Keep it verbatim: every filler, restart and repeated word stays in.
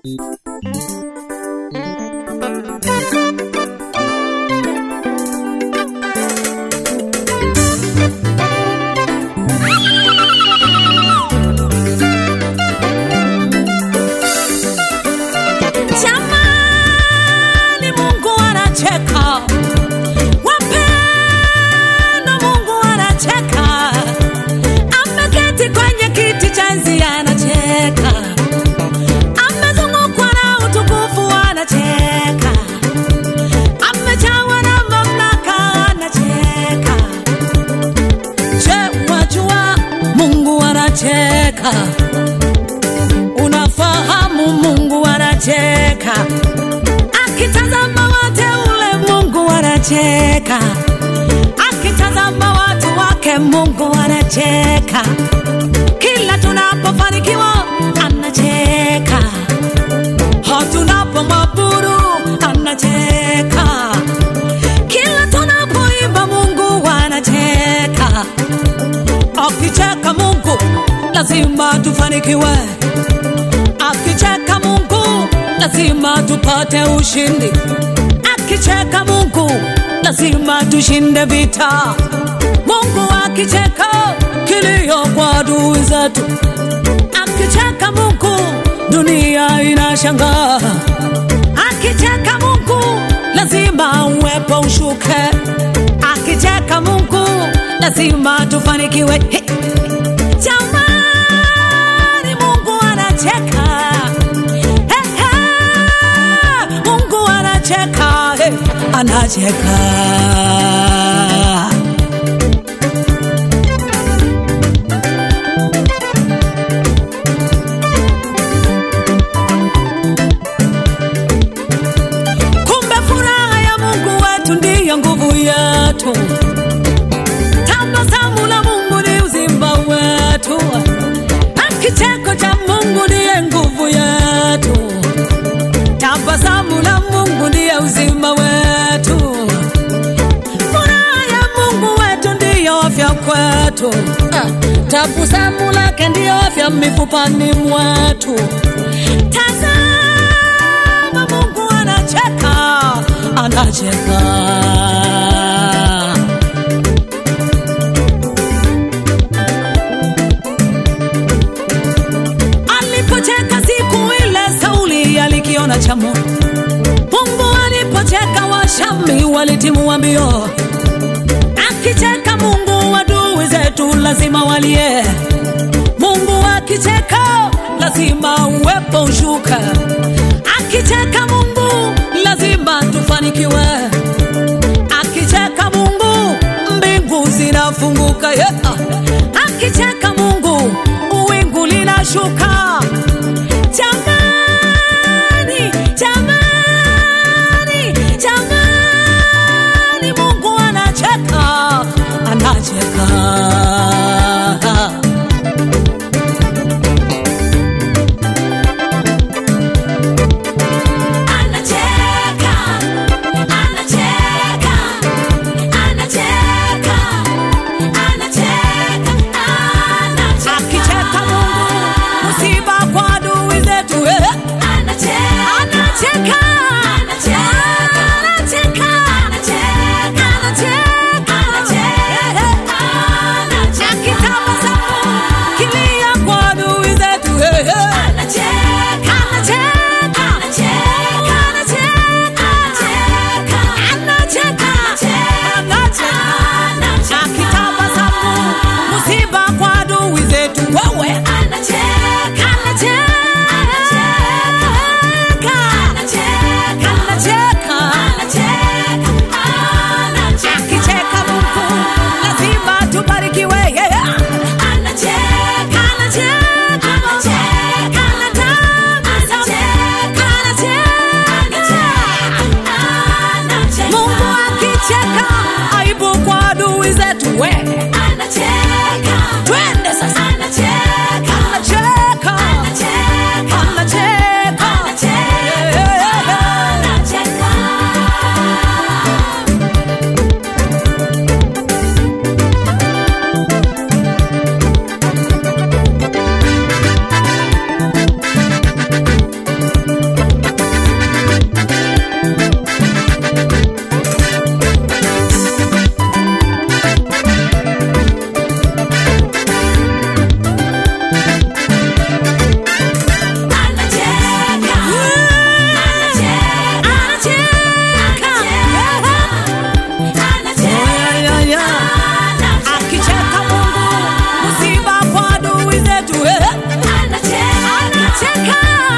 Jamani, Mungu anacheka. Wapendwa, Mungu anacheka. Ameketi kwenye kiti cha enzi anacheka. Amezungukwa na utukufu anacheka. Amejawa na mamlaka anacheka. Je, wajua Mungu anacheka? Unafahamu Mungu anacheka? Akitazama wateule Mungu anacheka. Akitazama watu wake Mungu anacheka. Kila tunapofanikiwa anacheka. Tunapomwabudu anacheka. Kila tunapoimba Mungu anacheka. Akicheka Mungu lazima tufanikiwe. Akicheka Mungu lazima tupate ushindi. Akicheka Mungu lazima tushinde vita. Mungu akicheka kilio kwa adui zetu. Akicheka Mungu dunia inashangaa. Akicheka Mungu lazima uwepo ushuke. Akicheka Mungu lazima tufanikiwe. Hey. Jamani, Mungu anacheka. Hey, hey. Mungu anacheka. Hey. Anacheka. Kumbe furaha ya Mungu wetu ndiyo nguvu yetu. Tabasamu la Mungu ni uzima wetu. Kicheko cha Mungu ndiye nguvu yetu. Tabasamu la Mungu ndiye uzima wetu. Furaha ya Mungu wetu ndiyo afya kwetu. Tabasamu lake ndiyo afya mifupani mwetu. Tazama Mungu anacheka, anacheka. Alikiona cha Mungu. Mungu alipocheka Washami walitimu mbio. Akicheka Mungu adui zetu lazima walie. Mungu akicheka lazima uwepo ushuka. Akicheka Mungu lazima tufanikiwe. Akicheka Mungu mbingu zinafunguka. Yeah. Akicheka Mungu uwingu linashuka. Jamani, jamani, Mungu anacheka, anacheka. Anacheka, anacheka, anacheka, anacheka, anacheka. Akicheka Mungu musiba kwa adui zetu. Anacheka, anacheka, anacheka, anacheka, anacheka, anacheka. Akitabasamu kilia kwa adui zetu. Anacheka, anacheka, anacheka, anacheka, anacheka, anacheka. Akitabasamu musiba kwa adui zetu. Wewe anacheka, anacheka, anacheka, anacheka. Amekaa